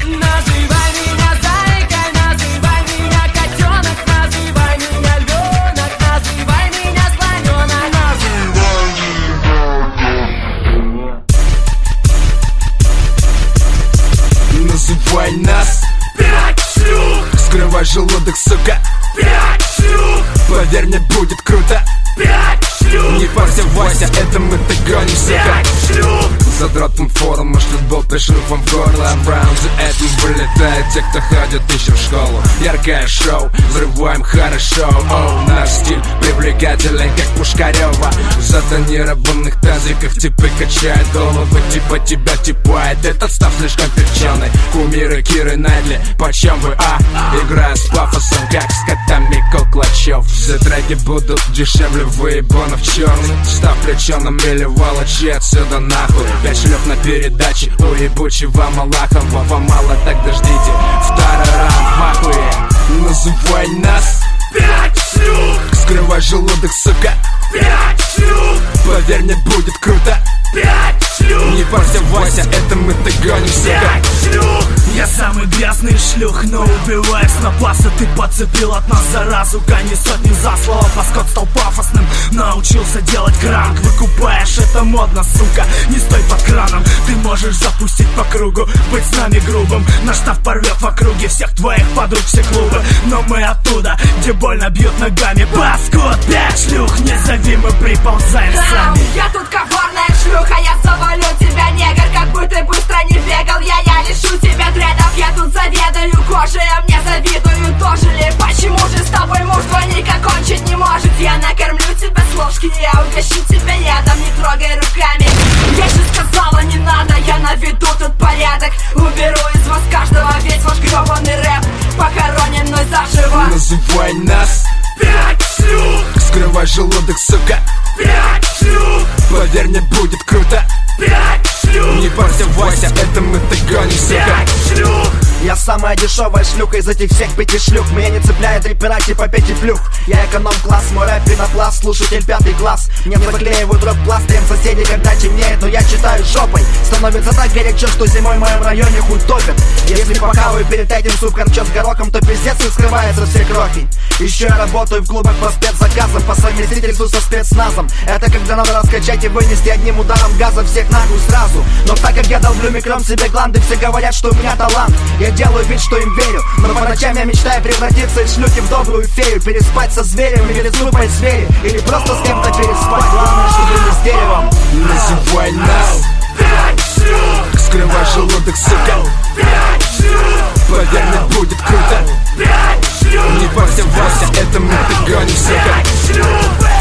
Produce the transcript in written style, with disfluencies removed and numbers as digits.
Называй меня зайкой, называй меня котенок, называй меня львенок, называй меня слоненок. Называй нас 5 шлюх, скрывай желудок, сука. 5 шлюх, Поверь мне, будет круто. 5 шлюх, Не парься, Вася, это мы догоним, сука. 5 шлюх. Задротным форум шлют болты шлюхом в горло. Браун за этим вылетают те, кто ходит еще в школу. Яркое шоу, взрываем хорошо. Оу, наш стиль привлекателен, как Пушкарева. В затонированных тазиках типы качают головы, типа тебя типает. Этот став слишком перченый. Кумиры Киры Найтли, почем вы, играя с пафосом, как с котами Колклачев. Все треки будут дешевле выебанов черный. Став плеченым или волочи отсюда нахуй. 5 шлюх на передаче у ебучего Малахова. Вам мало, тогда ждите второй раунд в ахуе. Называй нас 5 шлюх, скрывай желудок, сука. 5 шлюх, Поверь мне, будет круто. 5 шлюх, Не парься, Вася, это мы догоним, сука. 5 шлюх. Я самый грязный шлюх, но убиваю с напаса. Ты подцепил от нас заразу, гони сотни за слово. Паскот стал пафосным, научился делать кранк. Выкупаешь, это модно, сука, не стой под краном. Ты можешь запустить по кругу, быть с нами грубым. Наш штаб порвет в округе всех твоих подруг, все клубы. Но мы оттуда, где больно бьют ногами. Паскот, 5 шлюх, не зови, мы приползаем сами. Я тут коварная шлюха, я завалю тебя, негр, как бы ты быстро не бегал. Я лишу тебя дредов, я тут заведаю кожей, а мне завидую тоже ли? Почему же с тобой муж двойника кончить не может? Я накормлю тебя с ложки, я угощу тебя ядом, не трогай руками. Я же сказала, не надо, я наведу тут порядок. Уберу из вас каждого весь ваш гребаный рэп, похоронен мной заживо. Называй нас 5 шлюх, скрывай желудок, сука. 5 шлюх, Поверь мне, будет круто. 5 шлюх, Не парься, Вася, это мы догоним, сука. 5 шлюх. Я самая дешевая шлюха из этих всех 5 шлюх. Меня не цепляет рэпера типа Пети Плюх. Я эконом-класс, мой рэп пенопласт, слушатель 5 класс. Мне заклеивают рот пластырем соседи, когда темнеет, но я читаю жопой. Становится так горячо, что зимой в моем районе хуй топят. Если похаваю перед этим суп харчо с горохом, то пиздец и скрывается все крохи. Еще я работаю в клубах по спецзаказам, по совместительству со спецназом. Это когда надо раскачать и вынести одним ударом газа всех нахуй сразу. Но так как я долблю микром себе гланды, все говорят, что у меня талант. Я делаю вид, что им верю, но по ночам я мечтаю превратиться из шлюхи в добрую фею. Переспать со зверем или глупой звери, или просто с кем-то переспать. Главное, чтобы не с деревом. Называй нас 5 шлюх, скрывай желудок, сука. 5 шлюх, Поверь мне, будет круто. 5 шлюх, Не парься, Вася, это мы догоним, сука. 5 шлюх.